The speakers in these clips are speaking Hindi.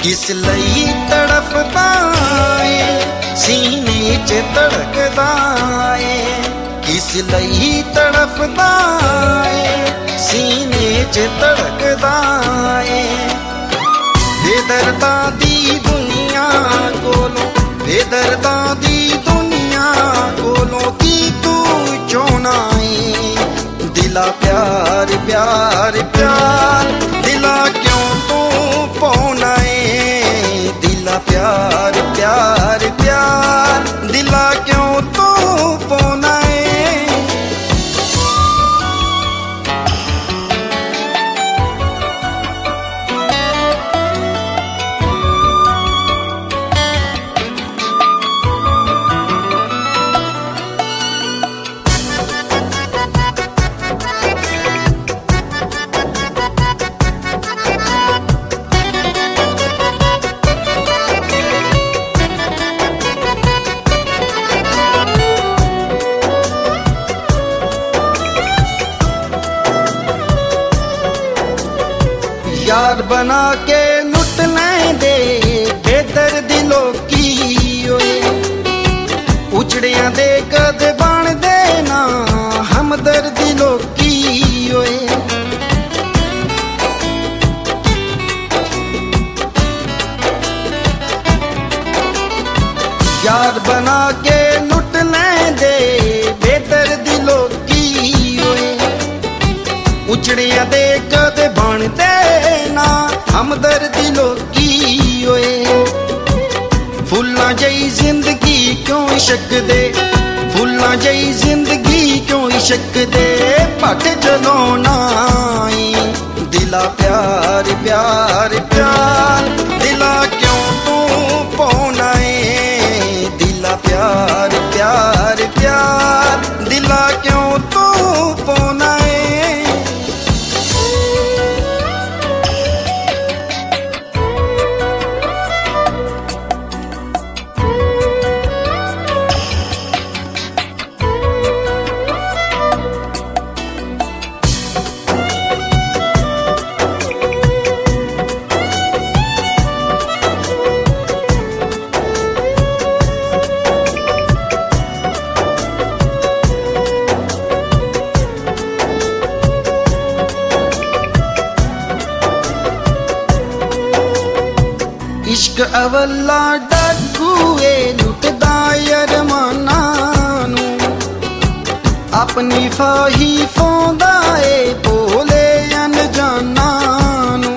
किस लई तड़फदा ए सीने च धड़कदा ए, किस लई तड़फदा ए सीने च धड़कदा ए। बेदर्दा दी दुनिया कोलों, बेदर्दा दी दुनिया कोलों की तू चोना ए। दिला प्यार प्यार प्यार दिला क्यों तू पौना ए। दिला प्यार प्यार प्यार दिला क्यों तू पौना ए। यार बना के लुट लें दे बेदर्दी लोकी ओए, उजड़ियां दे कद बन देना हमदर्दी लोकी ओए। यार बना के लुट लें दे बेदर्दी लोकी ओए, उजड़ियां दे कद बन देना हमदर्दी लोकी ओए। फुल्लां जई जिंदगी क्यों इश्क दे, फुल्लां जई जिंदगी क्यों इश्क दे पट जलाना ए। दिला प्यार प्यार प्यार दिला क्यों तू पौना ए। दिला प्यार प्यार प्यार दिला क्यों तू पौना ए। इश्क अवला डाकूए लुटदा अरमाना नू, अपनी फाही फौंदा ए भोले अनजाना नू।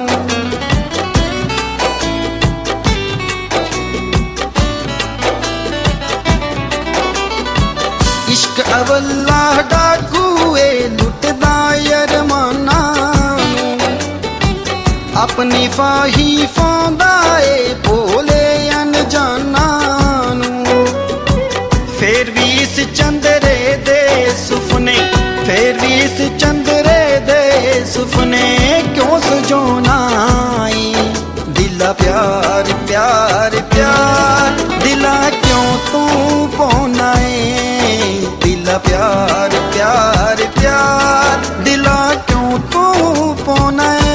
इश्क अवला डाकूए लुटदा अरमाना नू, अपनी फाही फौंदा ए भोले अनजाना नू। फिर भी इस चंदरे दे सुपने, फिर भी इस चंदरे दे सुपने क्यों सजोना ए। दिला प्यार प्यार प्यार दिला क्यों तू पौना ए। दिला प्यार प्यार प्यार दिला क्यों तू पौना ए।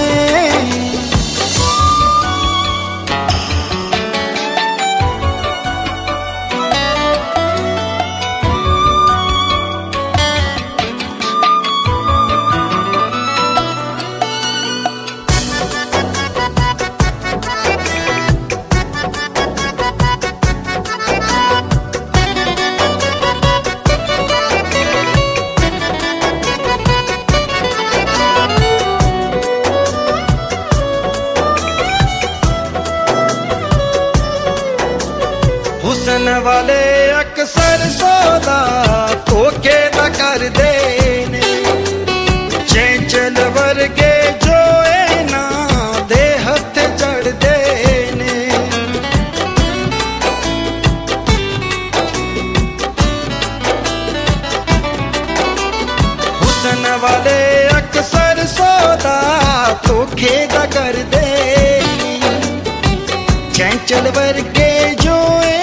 हुसन वाले अक्सर सौदा धोखे दा कर देने, चंचल वर्गे जो ए ना दे हथ चढ़ देने। हुसन वाले अक्सर सौदा धोखे दा कर देने, चंचल वर्गे जो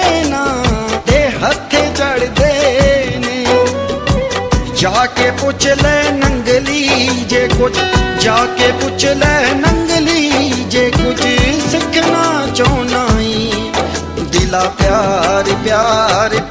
हथे चढ़ देने। जाके पूछ ले नंगली जे कुछ, जाके पूछ ले नंगली जे कुछ सिखना चाह प्यार प्यार